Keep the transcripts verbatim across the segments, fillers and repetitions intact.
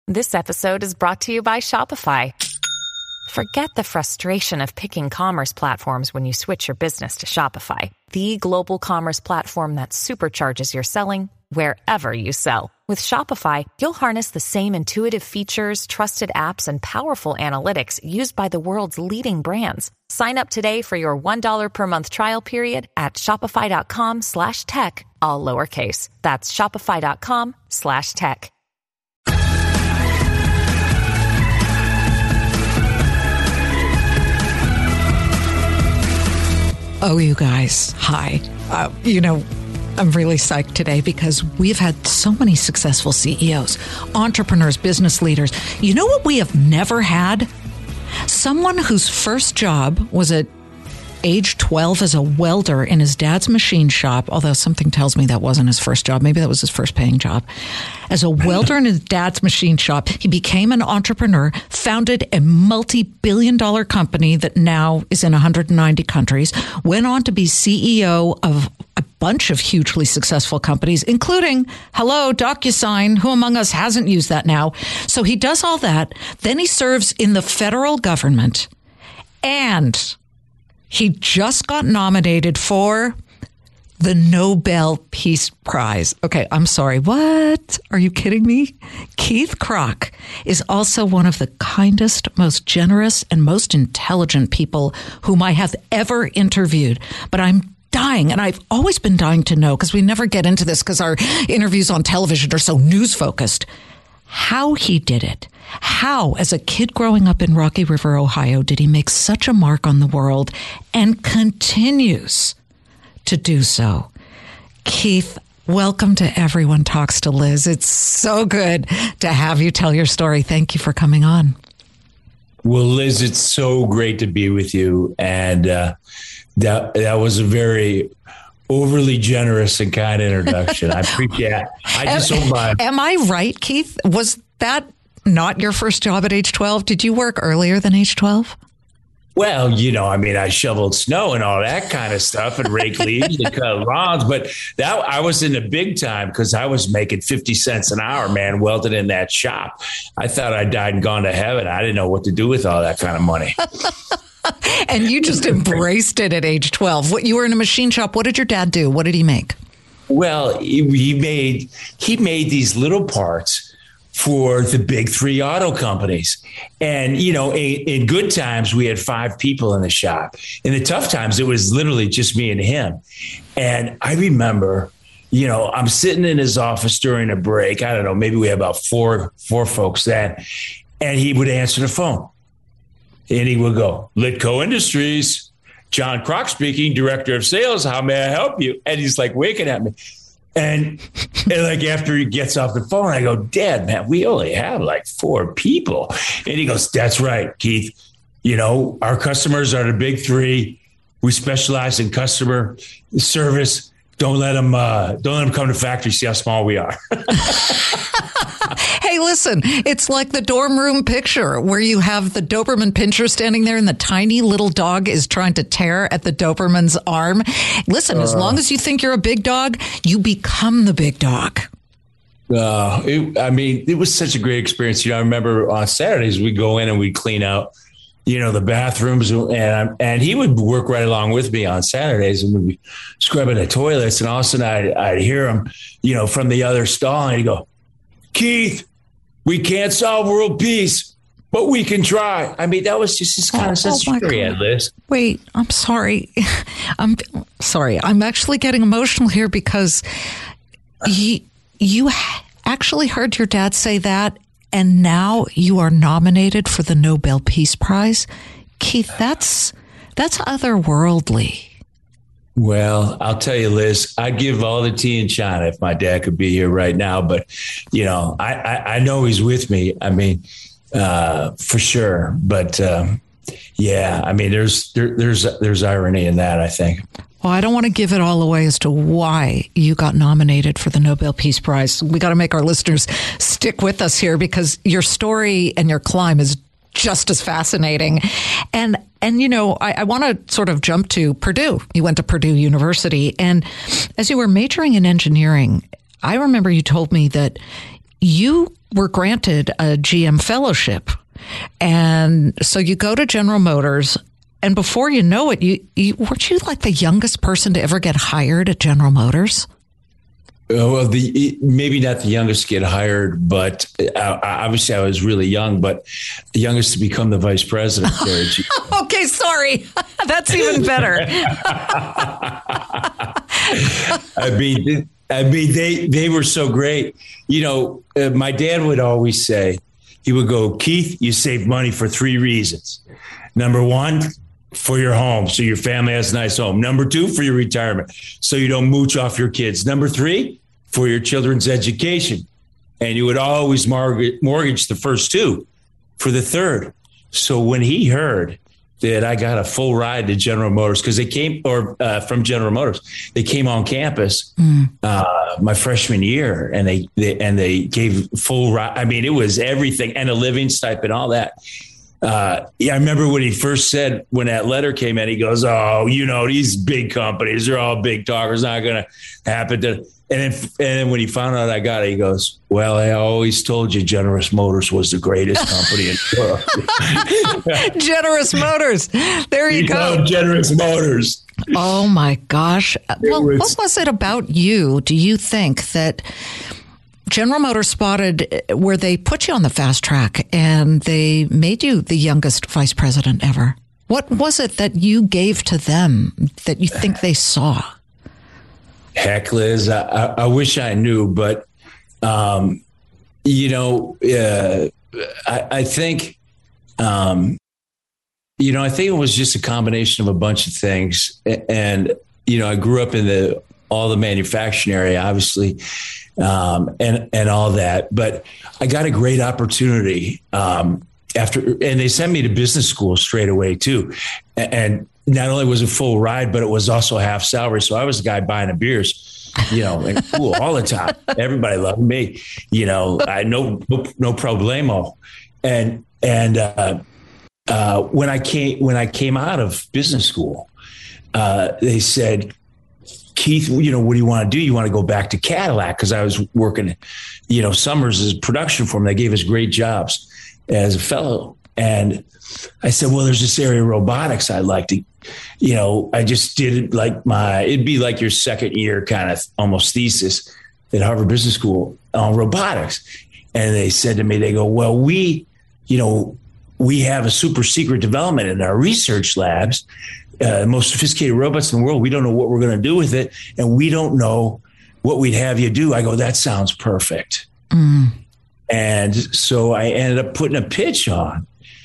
This episode is brought to you by Shopify. Forget the frustration of picking commerce platforms when you switch your business to Shopify, the global commerce platform that supercharges your selling wherever you sell. With Shopify, you'll harness the same intuitive features, trusted apps, and powerful analytics used by the world's leading brands. Sign up today for your one dollar per month trial period at shopify.com slash tech, all lowercase. That's shopify.com slash tech. Oh, you guys, hi. Uh, you know, I'm really psyched today because we've had so many successful C E Os, entrepreneurs, business leaders. You know what we have never had? Someone whose first job was at age twelve as a welder in his dad's machine shop, although something tells me that wasn't his first job. Maybe that was his first paying job. As a welder in his dad's machine shop, he became an entrepreneur, founded a multi-billion dollar company that now is in one hundred ninety countries, went on to be C E O of a bunch of hugely successful companies, including, hello, DocuSign. Who among us hasn't used that now? So he does all that. Then he serves in the federal government, and he just got nominated for the Nobel Peace Prize. Okay, I'm sorry. What? Are you kidding me? Keith Krach is also one of the kindest, most generous, and most intelligent people whom I have ever interviewed. But I'm dying, and I've always been dying to know, because we never get into this because our interviews on television are so news-focused, how he did it. How, as a kid growing up in Rocky River, Ohio, did he make such a mark on the world and continues to do so? Keith, welcome to Everyone Talks to Liz. It's so good to have you tell your story. Thank you for coming on. Well, Liz, it's so great to be with you. And uh, that that was a very overly generous and kind introduction. I appreciate it. I just am, hope my... Am I right, Keith? Was that not your first job at age twelve? Did you work earlier than age twelve? Well, you know, I mean, I shoveled snow and all that kind of stuff and raked leaves and cut lawns. But that I was in the big time because I was making fifty cents an hour, man, welding in that shop. I thought I died and gone to heaven. I didn't know what to do with all that kind of money. And you just embraced it at age twelve. What, you were in a machine shop. What did your dad do? What did he make? Well, he, he made he made these little parts for the big three auto companies. And, you know, in, in good times, we had five people in the shop. In the tough times, it was literally just me and him. And I remember, you know, I'm sitting in his office during a break. I don't know, maybe we had about four, four folks then. And he would answer the phone. And he would go, Litco Industries, John Krach speaking, Director of Sales. How may I help you? And he's like winking at me. And, and like after he gets off the phone, I go, Dad, man, we only have like four people. And he goes, that's right, Keith. You know, our customers are the big three. We specialize in customer service. Don't let them, uh, don't let them come to the factory. See how small we are. Hey, listen, it's like the dorm room picture where you have the Doberman Pinscher standing there and the tiny little dog is trying to tear at the Doberman's arm. Listen, uh, as long as you think you're a big dog, you become the big dog. Uh, it, I mean, it was such a great experience. You know, I remember on Saturdays we'd go in and we'd clean out, you know, the bathrooms, and and he would work right along with me on Saturdays, and we'd be scrubbing the toilets, and all of a sudden I'd, I'd hear him, you know, from the other stall, and he'd go, Keith, we can't solve world peace, but we can try. I mean, that was just this kind oh, of sense of story, Liz. Wait, I'm sorry. I'm sorry. I'm actually getting emotional here because you, you actually heard your dad say that, and now you are nominated for the Nobel Peace Prize. Keith, that's that's otherworldly. Well, I'll tell you, Liz, I'd give all the tea in China if my dad could be here right now. But, you know, I, I, I know he's with me. I mean, uh, for sure. But, um, yeah, I mean, there's there, there's there's irony in that, I think. Well, I don't want to give it all away as to why you got nominated for the Nobel Peace Prize. We got to make our listeners stick with us here because your story and your climb is just as fascinating. And, and you know, I, I want to sort of jump to Purdue. You went to Purdue University. And as you were majoring in engineering, I remember you told me that you were granted a G M fellowship. And so you go to General Motors, and before you know it, you, you weren't you like the youngest person to ever get hired at General Motors? Uh, well, the maybe not the youngest to get hired, but uh, obviously I was really young, but the youngest to become the vice president. Okay, sorry. That's even better. I mean, I mean, they, they were so great. You know, uh, my dad would always say, he would go, Keith, you save money for three reasons. Number one, for your home, so your family has a nice home. Number two, for your retirement, so you don't mooch off your kids. Number three, for your children's education. And you would always mortgage, mortgage the first two for the third. So when he heard that I got a full ride to General Motors, because they came, or uh, from General Motors, they came on campus mm. uh, my freshman year, and they, they and they gave full ride. I mean, it was everything, and a living stipend, all that. Uh, yeah, I remember when he first said, when that letter came in, he goes, "Oh, you know, these big companies, they're all big talkers, not going to happen to." And then, and then when he found out I got it, he goes, "Well, I always told you General Motors was the greatest company in the world." General Motors. There you, you go. Know, General Motors. Oh, my gosh. Well, was, what was it about you, do you think, that General Motors spotted where they put you on the fast track and they made you the youngest vice president ever? What was it that you gave to them that you think they saw? Heck, Liz, I, I, I wish I knew, but, um, you know, uh, I, I think, um, you know, I think it was just a combination of a bunch of things. And, you know, I grew up in the all the manufacturing area, obviously, um, and, and all that. But I got a great opportunity um, after, and they sent me to business school straight away, too. And not only was it full ride, but it was also half salary. So I was the guy buying the beers, you know, and cool all the time. Everybody loved me, you know, I no, no, no problemo. And, and, uh, uh, when I came, when I came out of business school, uh, they said, Keith, you know, what do you want to do? You want to go back to Cadillac? Cause I was working, you know, summers as production for them. They gave us great jobs as a fellow. And I said, well, there's this area of robotics I'd like to, you know, I just did like my, it'd be like your second year kind of almost thesis at Harvard Business School on robotics. And they said to me, they go, well, we, you know, we have a super secret development in our research labs, uh, most sophisticated robots in the world. We don't know what we're going to do with it. And we don't know what we'd have you do. I go, that sounds perfect. Mm. And so I ended up putting a pitch on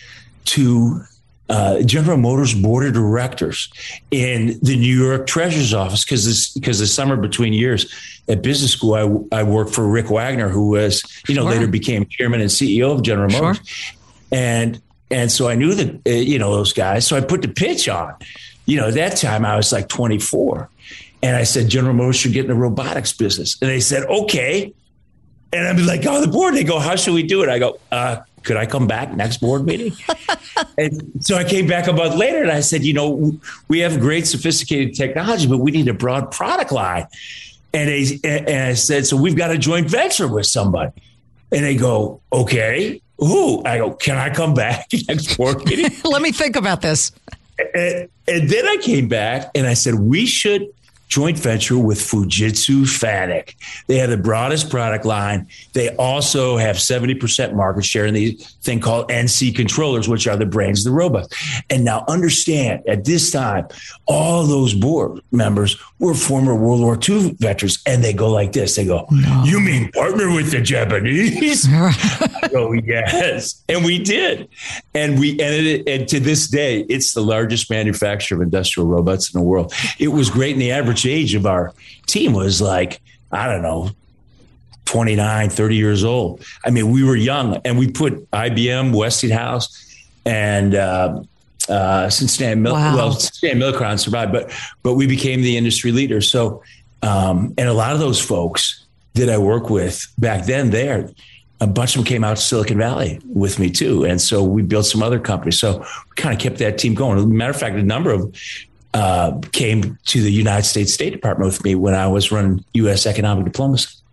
to uh, General Motors board of directors in the New York Treasurer's office, because this because the summer between years at business school, I, I worked for Rick Wagner, who was, you know, sure. later became chairman and C E O of General Motors. Sure. And and so I knew that, uh, you know, those guys. So I put the pitch on. You know, at that time I was like twenty-four. And I said, General Motors should get in the robotics business. And they said, okay. And I'd be like, oh, the board. They go, how should we do it? I go, uh, could I come back next board meeting? And so I came back a month later and I said, you know, we have great sophisticated technology, but we need a broad product line. And, they, and I said, so we've got a joint venture with somebody. And they go, okay, who? I go, can I come back next board meeting? Let me think about this. And, and then I came back and I said, we should joint venture with Fujitsu Fanuc. They have the broadest product line. They also have seventy percent market share in the thing called N C controllers, which are the brains of the robots. And now understand, at this time, all those board members were former World War Two veterans. And they go like this. They go, no. You mean partner with the Japanese? I go, yes. And we did. And we ended it. And to this day, it's the largest manufacturer of industrial robots in the world. It was great. And the average age of our team was like, I don't know, twenty-nine, thirty years old. I mean, we were young, and we put I B M, Westinghouse, and uh, uh, Cincinnati, Mil- wow. well, Cincinnati Millicron survived, but but we became the industry leader. So, um, and a lot of those folks that I work with back then, there, a bunch of them came out to Silicon Valley with me too, and so we built some other companies. So we kind of kept that team going. As a matter of fact, a number of Uh, came to the United States State Department with me when I was running U S economic diplomacy.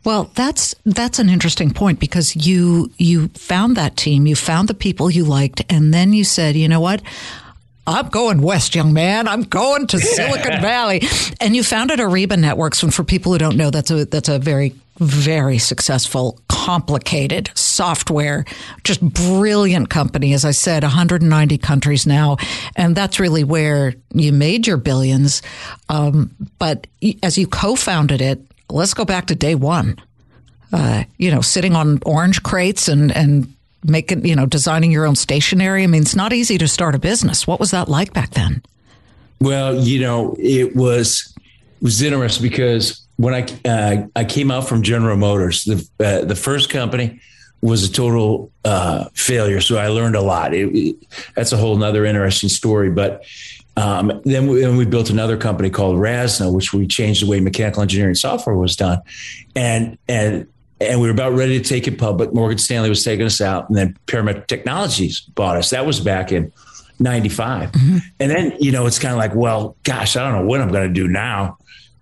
Well, that's that's an interesting point because you you found that team, you found the people you liked, and then you said, you know what? I'm going west, young man. I'm going to Silicon Valley. And you founded Ariba Networks. And for people who don't know, that's a that's a very, very successful, complicated software, just brilliant company. As I said, one hundred ninety countries now. And that's really where you made your billions. Um, but as you co-founded it, let's go back to day one. Uh, you know, sitting on orange crates and, and making, you know, designing your own stationery. I mean, it's not easy to start a business. What was that like back then? Well, you know, it was it was interesting because when I uh, I came out from General Motors, the uh, the first company was a total uh, failure. So I learned a lot. It, it, that's a whole nother interesting story. But um, then, we, then we built another company called Rasna, which we changed the way mechanical engineering software was done, and and. And we were about ready to take it public. Morgan Stanley was taking us out, and then Parametric Technologies bought us. That was back in ninety-five. Mm-hmm. And then, you know, it's kind of like, well, gosh, I don't know what I'm going to do now.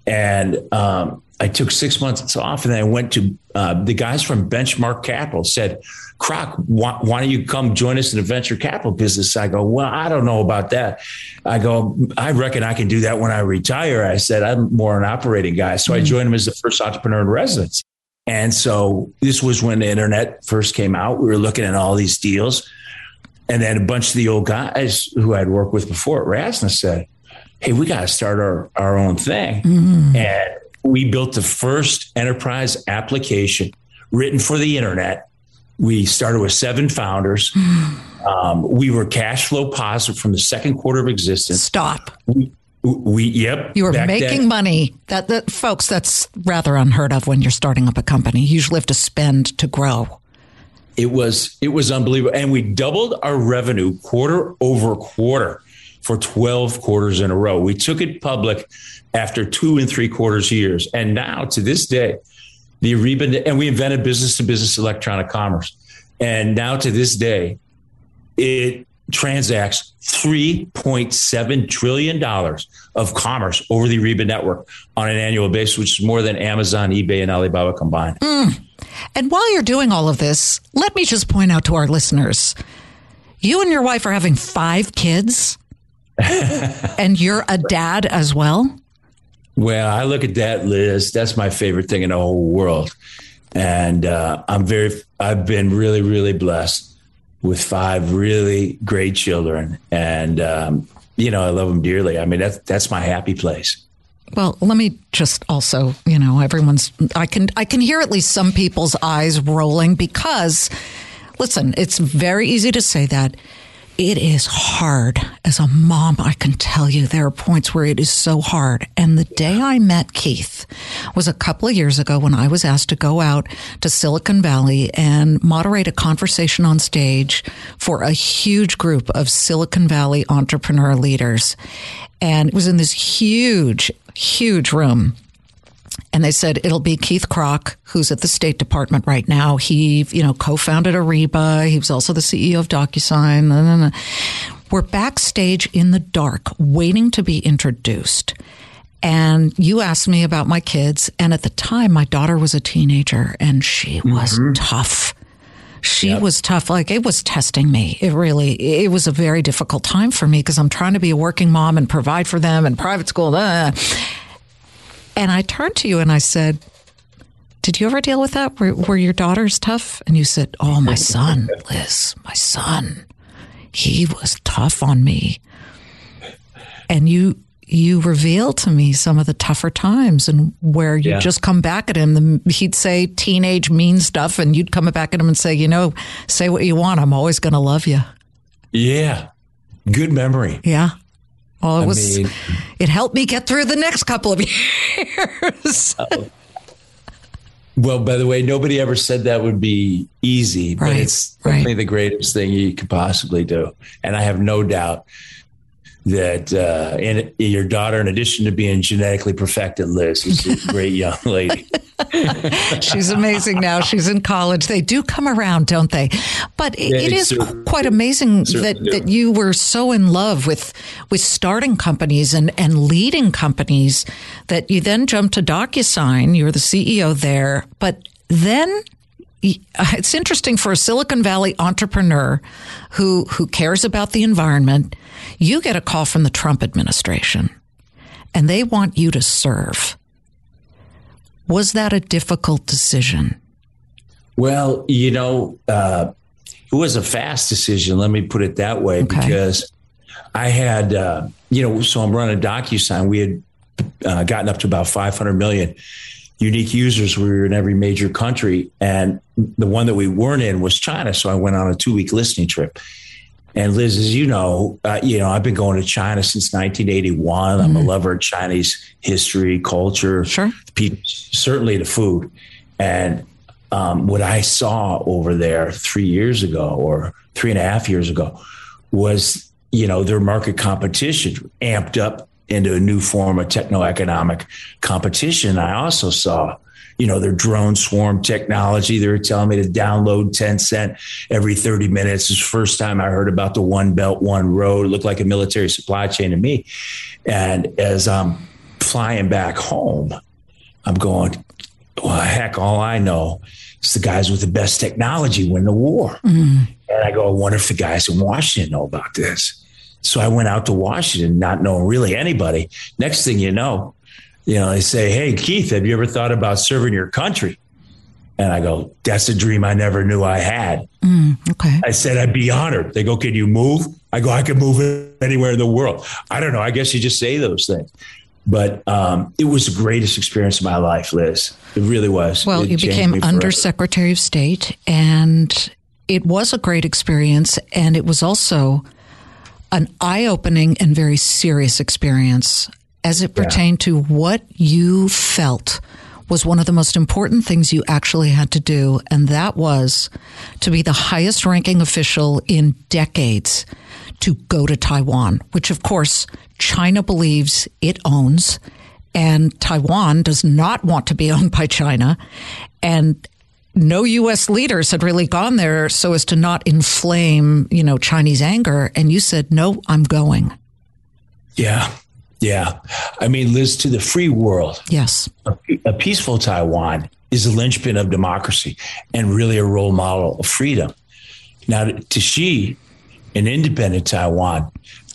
And um, I took six months off, and then I went to uh, the guys from Benchmark Capital said, Croc, why, why don't you come join us in the venture capital business? I go, well, I don't know about that. I go, I reckon I can do that when I retire. I said, I'm more an operating guy. So mm-hmm. I joined him as the first entrepreneur in residence. And so this was when the internet first came out. We were looking at all these deals. And then a bunch of the old guys who I'd worked with before at Rasna said, hey, we got to start our, our own thing. Mm. And we built the first enterprise application written for the internet. We started with seven founders. Um, we were cash flow positive from the second quarter of existence. Stop. We, We yep. You were making then. money. That, that folks, that's rather unheard of when you're starting up a company. You usually have to spend to grow. It was it was unbelievable, and we doubled our revenue quarter over quarter for twelve quarters in a row. We took it public after two and three quarters years, and now to this day, the Ariba, and we invented business to business electronic commerce, and now to this day, it transacts three point seven trillion dollars of commerce over the Ariba network on an annual basis, which is more than Amazon, eBay, and Alibaba combined. Mm. And while you're doing all of this, let me just point out to our listeners, you and your wife are having five kids, and you're a dad as well? Well, I look at that, Liz. That's my favorite thing in the whole world. And uh, I'm very, I've been really, really blessed with five really great children. And, um, you know, I love them dearly. I mean, that's, that's my happy place. Well, let me just also, you know, everyone's, I can, I can hear at least some people's eyes rolling because, listen, it's very easy to say that. It is hard. As a mom, I can tell you there are points where it is so hard. And the day I met Keith was a couple of years ago when I was asked to go out to Silicon Valley and moderate a conversation on stage for a huge group of Silicon Valley entrepreneur leaders. And it was in this huge, huge room. And they said, it'll be Keith Krach, who's at the State Department right now. He, you know, co-founded Ariba. He was also the C E O of DocuSign. Blah, blah, blah. We're backstage in the dark, waiting to be introduced. And you asked me about my kids. And at the time, my daughter was a teenager, and she was mm-hmm. tough. She yep. was tough. Like, it was testing me. It really, it was a very difficult time for me because I'm trying to be a working mom and provide for them and private school. Blah. And I turned to you and I said, did you ever deal with that? Were, were your daughters tough? And you said, oh, my son, Liz, my son, he was tough on me. And you you revealed to me some of the tougher times and where you yeah. just come back at him. He'd say teenage mean stuff and you'd come back at him and say, you know, say what you want. I'm always going to love you. Yeah. Good memory. Yeah. Well, it I was, mean, it helped me get through the next couple of years. oh. Well, by the way, nobody ever said that would be easy, but right, it's definitely right. the greatest thing you could possibly do. And I have no doubt that uh, and your daughter, in addition to being genetically perfected, Liz, is a great young lady. She's amazing now. She's in college. They do come around, don't they? But it, it is quite amazing that, that you were so in love with with starting companies and, and leading companies that you then jumped to DocuSign. You're the C E O there. But then it's interesting for a Silicon Valley entrepreneur who who cares about the environment. You get a call from the Trump administration, and they want you to serve. Was that a difficult decision? Well, you know, uh, it was a fast decision. Let me put it that way, okay. Because I had, uh, you know, so I'm running DocuSign. We had uh, gotten up to about five hundred million unique users. We were in every major country, and the one that we weren't in was China. So I went on a two week listening trip. And Liz, as you know, uh, you know, I've been going to China since nineteen eighty-one. Mm-hmm. I'm a lover of Chinese history, culture, sure. people, certainly the food. And um, what I saw over there three years ago or three and a half years ago was, you know, their market competition amped up into a new form of techno-economic competition. I also saw, you know, their drone swarm technology. They were telling me to download ten cent every thirty minutes. It's the first time I heard about the One Belt, One Road. It looked like a military supply chain to me. And as I'm flying back home, I'm going, well, heck, all I know is the guys with the best technology win the war. Mm. And I go, I wonder if the guys in Washington know about this. So I went out to Washington, not knowing really anybody. Next thing you know, you know, they say, hey, Keith, have you ever thought about serving your country? And I go, that's a dream I never knew I had. Mm, okay. I said, I'd be honored. They go, can you move? I go, I can move anywhere in the world. I don't know. I guess you just say those things. But um, it was the greatest experience of my life, Liz. It really was. Well, it you became Undersecretary of State, and it was a great experience. And it was also an eye-opening and very serious experience as it pertained yeah. to what you felt was one of the most important things you actually had to do, and that was to be the highest ranking official in decades to go to Taiwan, which of course China believes it owns, and Taiwan does not want to be owned by China. And no U S leaders had really gone there so as to not inflame, you know, Chinese anger. And you said, no, I'm going. Yeah. Yeah. I mean, Liz, to the free world. Yes. A, a peaceful Taiwan is a linchpin of democracy and really a role model of freedom. Now, to Xi, an independent Taiwan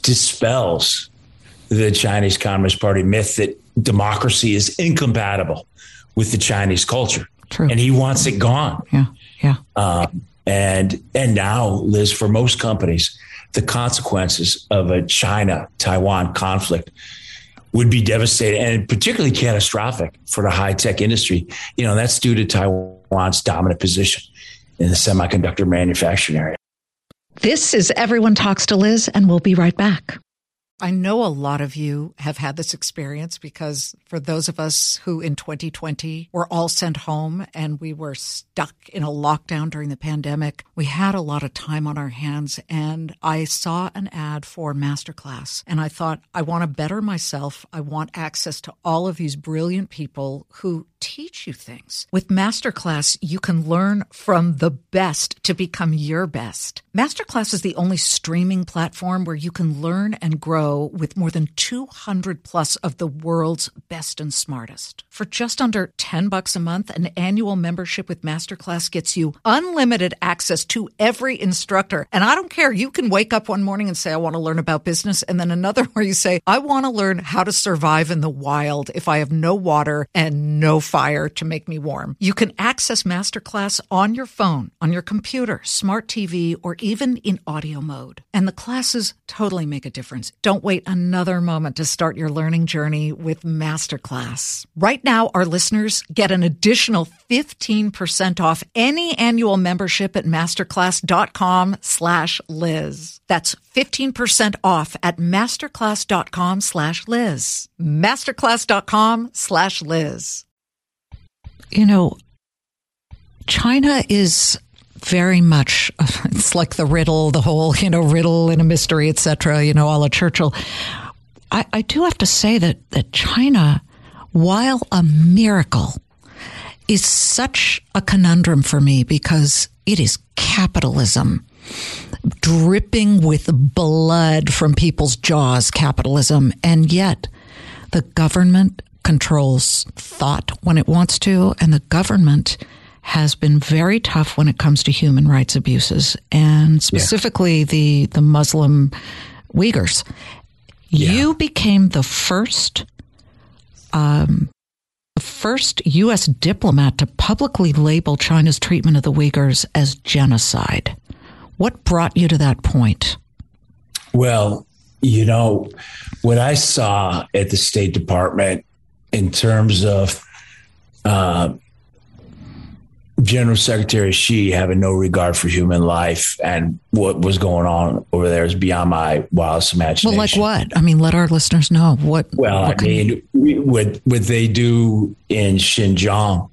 dispels the Chinese Communist Party myth that democracy is incompatible with the Chinese culture. True. And he wants it gone. Yeah, yeah. Um, and and now, Liz, for most companies, the consequences of a China-Taiwan conflict would be devastating and particularly catastrophic for the high-tech industry. You know, that's due to Taiwan's dominant position in the semiconductor manufacturing area. This is Everyone Talks to Liz, and we'll be right back. I know a lot of you have had this experience because for those of us who in twenty twenty were all sent home and we were stuck in a lockdown during the pandemic, we had a lot of time on our hands, and I saw an ad for Masterclass and I thought, I want to better myself. I want access to all of these brilliant people who teach you things. With Masterclass, you can learn from the best to become your best. Masterclass is the only streaming platform where you can learn and grow with more than two hundred plus of the world's best and smartest. For just under ten bucks a month, an annual membership with Masterclass gets you unlimited access to every instructor. And I don't care. You can wake up one morning and say, I want to learn about business. And then another where you say, I want to learn how to survive in the wild if I have no water and no fire to make me warm. You can access Masterclass on your phone, on your computer, smart T V, or even in audio mode. And the classes totally make a difference. Don't wait another moment to start your learning journey with Masterclass. Right now, our listeners get an additional fifteen percent off any annual membership at masterclass.com slash Liz. That's fifteen percent off at masterclass.com slash Liz. Masterclass.com slash Liz. You know, China is very much, it's like the riddle, the whole, you know, riddle and a mystery, et cetera, you know, a la Churchill. I, I do have to say that, that China, while a miracle, is such a conundrum for me because it is capitalism, dripping with blood from people's jaws, capitalism. And yet the government controls thought when it wants to, and the government has been very tough when it comes to human rights abuses, and specifically yeah. the, the Muslim Uyghurs. Yeah. You became the first, um, the first U S diplomat to publicly label China's treatment of the Uyghurs as genocide. What brought you to that point? Well, you know, what I saw at the State Department in terms of uh, General Secretary Xi having no regard for human life and what was going on over there is beyond my wildest imagination. Well, like what? I mean, let our listeners know what. Well, what I mean, you- what what they do in Xinjiang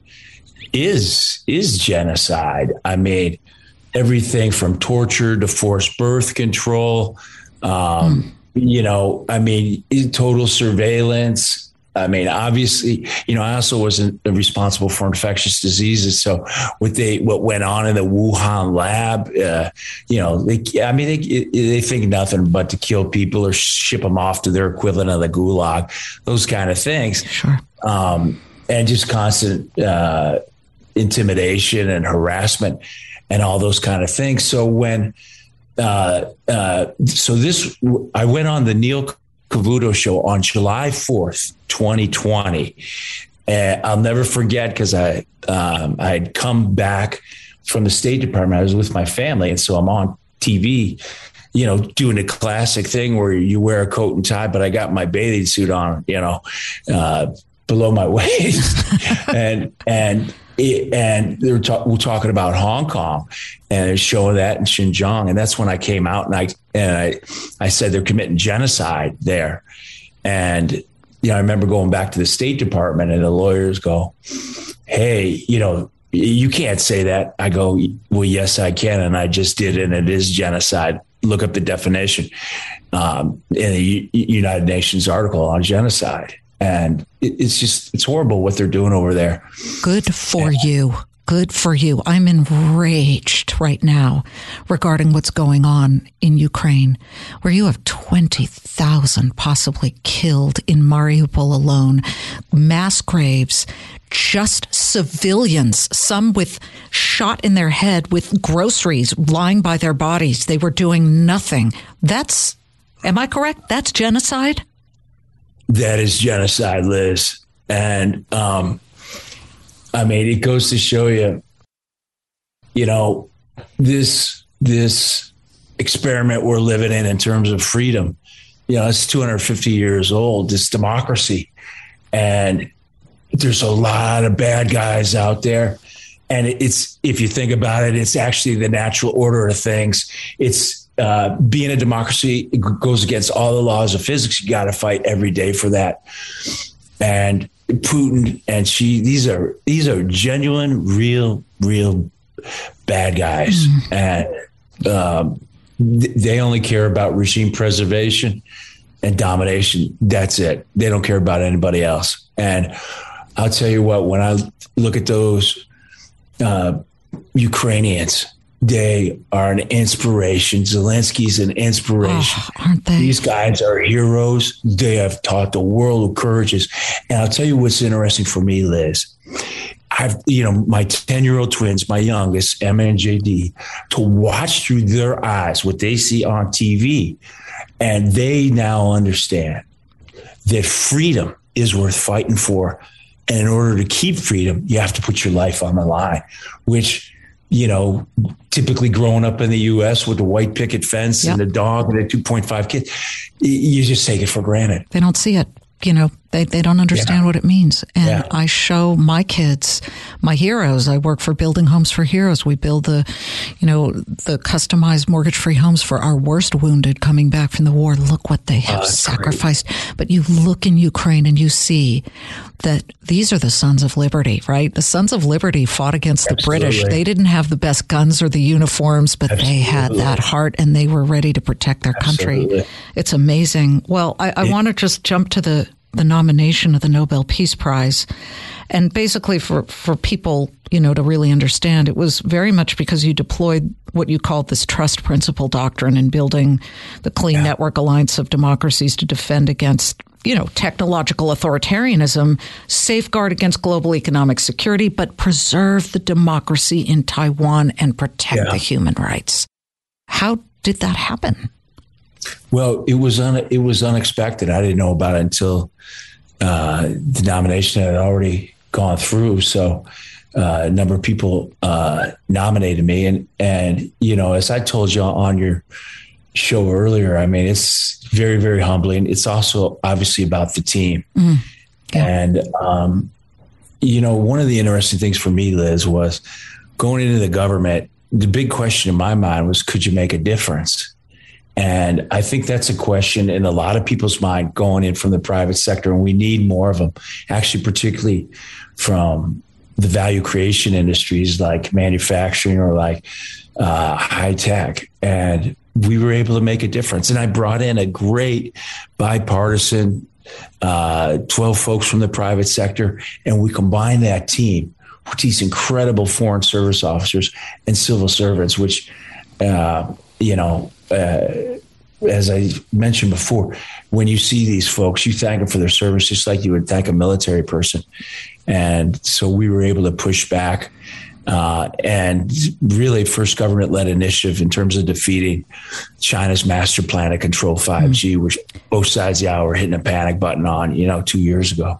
is is genocide. I mean, everything from torture to forced birth control. Um, hmm. You know, I mean, total surveillance. I mean, obviously, you know, I also wasn't responsible for infectious diseases. So what they, what went on in the Wuhan lab, uh, you know, they, I mean, they, they think nothing but to kill people or ship them off to their equivalent of the gulag, those kind of things. Sure. Um, and just constant uh, intimidation and harassment and all those kind of things. So when, uh, uh, so this, I went on the Neil Cavuto show on July fourth, twenty twenty. And I'll never forget because I, um, I had come back from the State Department. I was with my family. And so I'm on T V, you know, doing a classic thing where you wear a coat and tie, but I got my bathing suit on, you know, uh, below my waist. and, and, it, and they were, talk, we were talking about Hong Kong and they're showing that in Xinjiang. And that's when I came out and I, and I, I said, they're committing genocide there. And, you know, I remember going back to the State Department and the lawyers go, hey, you know, you can't say that. I go, well, yes, I can. And I just did. And it is genocide. Look up the definition um, in the U- United Nations article on genocide. And it, it's just, it's horrible what they're doing over there. Good for and, you. Good for you. I'm enraged right now regarding what's going on in Ukraine, where you have twenty thousand possibly killed in Mariupol alone, mass graves, just civilians, some with shot in their head with groceries lying by their bodies. They were doing nothing. That's, am I correct? That's genocide? That is genocide, Liz. And, um, I mean, it goes to show you, you know, this, this experiment we're living in, in terms of freedom, you know, it's two hundred fifty years old, this democracy. And there's a lot of bad guys out there. And it's, if you think about it, it's actually the natural order of things. It's uh, being a democracy, it goes against all the laws of physics. You got to fight every day for that. And Putin and Xi, these are these are genuine, real, real bad guys. Mm. And um, th- they only care about regime preservation and domination. That's it. They don't care about anybody else. And I'll tell you what, when I look at those uh, Ukrainians, they are an inspiration. Zelensky's an inspiration. Oh, aren't they? These guys are heroes. They have taught the world who courage is. And I'll tell you what's interesting for me, Liz. I've, you know, my ten-year-old twins, my youngest, Emma and J D, to watch through their eyes what they see on T V. And they now understand that freedom is worth fighting for. And in order to keep freedom, you have to put your life on the line, which, you know, typically growing up in the U S with the white picket fence yep. and the dog and the two point five kids, you just take it for granted. They don't see it. You know, They they don't understand yeah. what it means. And yeah. I show my kids, my heroes. I work for Building Homes for Heroes. We build the, you know, the customized mortgage-free homes for our worst wounded coming back from the war. Look what they have oh, sacrificed. Great. But you look in Ukraine and you see that these are the Sons of Liberty, right? The Sons of Liberty fought against Absolutely. the British. They didn't have the best guns or the uniforms, but Absolutely. they had that heart and they were ready to protect their country. Absolutely. It's amazing. Well, I, I want to just jump to the the nomination of the Nobel Peace Prize. And basically for, for people, you know, to really understand, it was very much because you deployed what you called this trust principle doctrine in building the Clean yeah. Network Alliance of Democracies to defend against, you know, technological authoritarianism, safeguard against global economic security, but preserve the democracy in Taiwan and protect yeah. the human rights. How did that happen? Well, it was un- it was unexpected. I didn't know about it until uh, the nomination had already gone through. So uh, a number of people uh, nominated me. And, and, you know, as I told you on your show earlier, I mean, it's very, very humbling. It's also obviously about the team. Mm. Yeah. And, um, you know, one of the interesting things for me, Liz, was going into the government. The big question in my mind was, could you make a difference? And I think that's a question in a lot of people's mind going in from the private sector. And we need more of them, actually, particularly from the value creation industries like manufacturing or like uh, high tech. And we were able to make a difference. And I brought in a great bipartisan uh, twelve folks from the private sector. And we combined that team with these incredible foreign service officers and civil servants, which, uh, you know, Uh, as I mentioned before, when you see these folks, you thank them for their service, just like you would thank a military person. And so we were able to push back uh, and really first government-led initiative in terms of defeating China's master plan to control five G, mm-hmm. which both sides of the aisle were hitting a panic button on, you know, two years ago.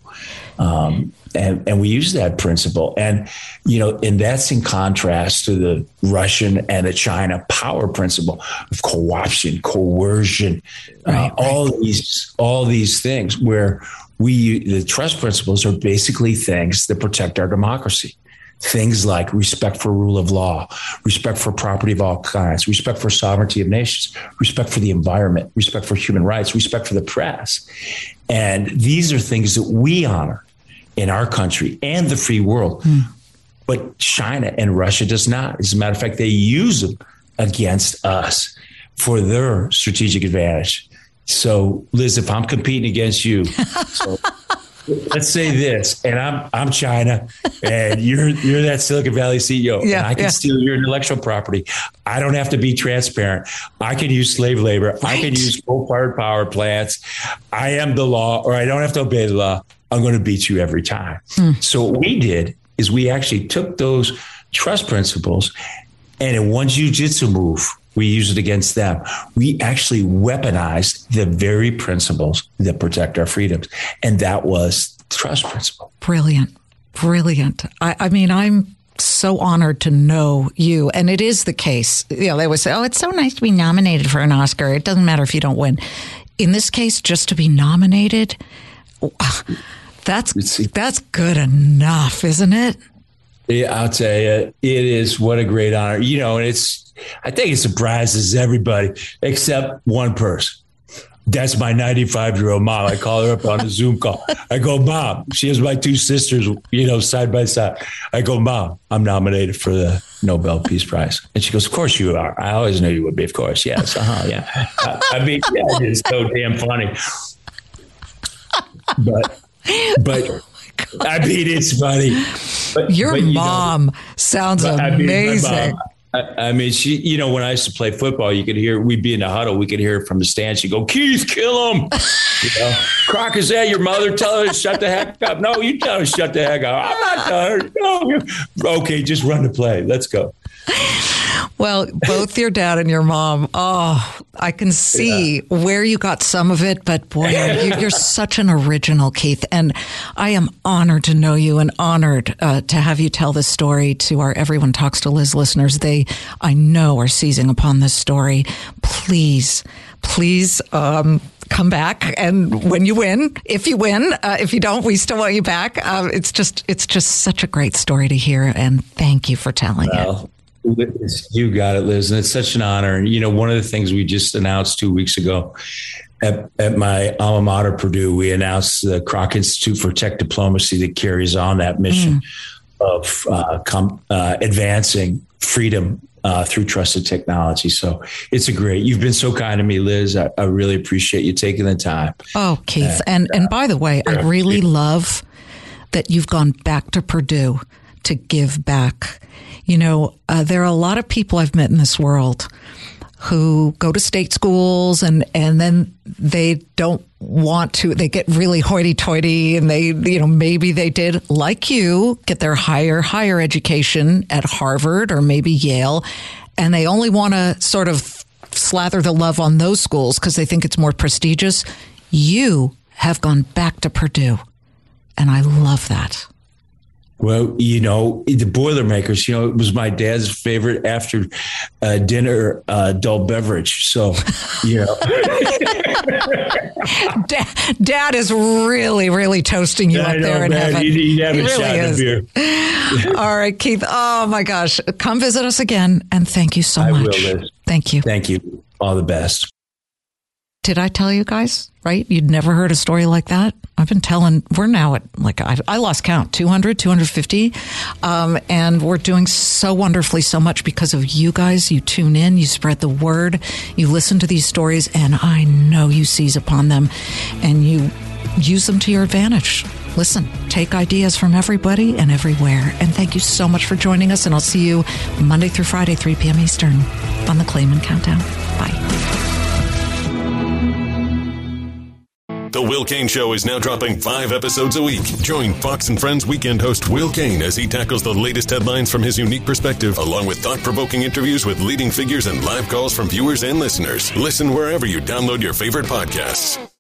Um, And, and we use that principle. And, you know, and that's in contrast to the Russian and the China power principle of co-option, coercion, right, uh, all right. these all these things where we the trust principles are basically things that protect our democracy. Things like respect for rule of law, respect for property of all kinds, respect for sovereignty of nations, respect for the environment, respect for human rights, respect for the press. And these are things that we honor in our country and the free world. Hmm. But China and Russia does not. As a matter of fact, they use them against us for their strategic advantage. So, Liz, if I'm competing against you, so let's say this, and I'm I'm China, and you're you're that Silicon Valley C E O, yeah, and I can yeah. steal your intellectual property. I don't have to be transparent. I can use slave labor. Right. I can use coal-fired power plants. I am the law, or I don't have to obey the law. I'm going to beat you every time. Hmm. So what we did is we actually took those trust principles, and in one jiu-jitsu move, we used it against them. We actually weaponized the very principles that protect our freedoms. And that was the trust principle. Brilliant. Brilliant. I, I mean, I'm so honored to know you. And it is the case. You know, they would say, oh, it's so nice to be nominated for an Oscar. It doesn't matter if you don't win. In this case, just to be nominated, that's that's good enough, isn't it? Yeah, I'll tell you, it is. What a great honor. You know, and it's, I think it surprises everybody except one person. That's my ninety-five-year-old mom. I call her up on a Zoom call. I go, Mom, she has my two sisters, you know, side by side. I go, Mom, I'm nominated for the Nobel Peace Prize. And she goes, of course you are. I always knew you would be. Of course. Yes. Uh-huh. Yeah. I, I mean, yeah, it is so damn funny. But, but oh I mean, it's funny. But, Your but, you mom know, sounds amazing. I mean, I, I mean, she, you know, when I used to play football, you could hear, we'd be in the huddle. We could hear her from the stands. She'd go, Keith, kill him. You know, Croc, is that your mother? Tell her to shut the heck up. No, you tell her to shut the heck up. I'm not telling her. No. Okay, just run the play. Let's go. Well, both your dad and your mom, oh, I can see yeah. where you got some of it, but boy, you, you're such an original, Keith. And I am honored to know you and honored uh, to have you tell this story to our Everyone Talks to Liz listeners. They, I know, are seizing upon this story. Please, please, um, come back. And when you win, if you win, uh, if you don't, we still want you back. Uh, it's just, it's just such a great story to hear. And thank you for telling well, it. You got it, Liz. And it's such an honor. And, you know, one of the things we just announced two weeks ago at, at my alma mater, Purdue, we announced the Kroc Institute for Tech Diplomacy that carries on that mission mm. of uh, com- uh, advancing freedom Uh, through trusted technology. So it's a great, you've been so kind to me, Liz. I, I really appreciate you taking the time. Oh, Keith. And, and, uh, and by the way, I really love that you've gone back to Purdue to give back. You know, uh, there are a lot of people I've met in this world who go to state schools and, and then they don't want to, they get really hoity-toity and they, you know, maybe they did, like you, get their higher, higher education at Harvard or maybe Yale, and they only want to sort of slather the love on those schools because they think it's more prestigious. You have gone back to Purdue, and I love that. Well, you know, the Boilermakers, you know, it was my dad's favorite after uh, dinner uh, adult beverage. So, you know. Dad, Dad is really, really toasting you I up know, there in man. heaven. You, you have he a really shot is. of beer. All right, Keith. Oh, my gosh. Come visit us again. And thank you so I much. will, Liz. Thank you. Thank you. All the best. Did I tell you guys, right? You'd never heard a story like that? I've been telling, we're now at, like, I, I lost count, two hundred, two hundred fifty. Um, and we're doing so wonderfully so much because of you guys. You tune in, you spread the word, you listen to these stories, and I know you seize upon them and you use them to your advantage. Listen, take ideas from everybody and everywhere. And thank you so much for joining us. And I'll see you Monday through Friday, three p.m. Eastern on the Clayman Countdown. Bye. The Will Cain Show is now dropping five episodes a week. Join Fox and Friends weekend host Will Cain as he tackles the latest headlines from his unique perspective, along with thought-provoking interviews with leading figures and live calls from viewers and listeners. Listen wherever you download your favorite podcasts.